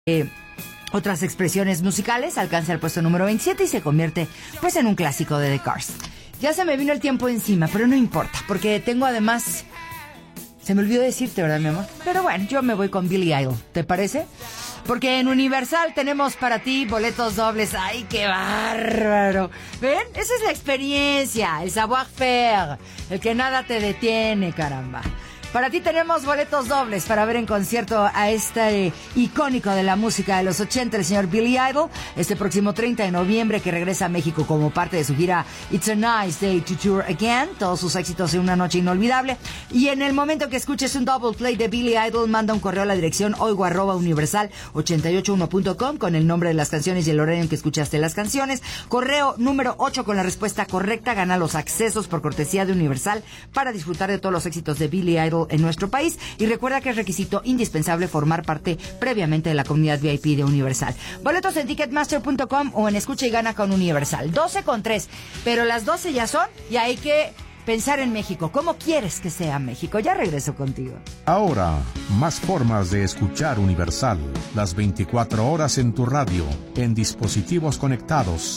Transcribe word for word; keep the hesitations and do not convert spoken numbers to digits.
Eh, otras expresiones musicales, alcanza el puesto número veintisiete y se convierte pues en un clásico de The Cars. Ya se me vino el tiempo encima, pero no importa, porque tengo además... Se me olvidó decirte, ¿verdad, mi amor? Pero bueno, yo me voy con Billy Idol, ¿te parece? Porque en Universal tenemos para ti boletos dobles. ¡Ay, qué bárbaro! ¿Ven? Esa es la experiencia, el savoir-faire, el que nada te detiene, caramba. Para ti tenemos boletos dobles para ver en concierto a este icónico de la música de los ochenta, el señor Billy Idol, este próximo treinta de noviembre, que regresa a México como parte de su gira It's a Nice Day to Tour Again, todos sus éxitos en una noche inolvidable. Y en el momento que escuches un double play de Billy Idol, manda un correo a la dirección oigo arroba universal ochenta y ocho uno punto com con el nombre de las canciones y el horario en que escuchaste las canciones. Correo número ocho con la respuesta correcta gana los accesos por cortesía de Universal para disfrutar de todos los éxitos de Billy Idol en nuestro país, y recuerda que es requisito indispensable formar parte previamente de la comunidad V I P de Universal. Boletos en ticketmaster punto com o en Escucha y Gana con Universal. doce con tres, pero las doce ya son y hay que pensar en México. ¿Cómo quieres que sea México? Ya regreso contigo. Ahora, más formas de escuchar Universal. Las veinticuatro horas en tu radio, en dispositivos conectados,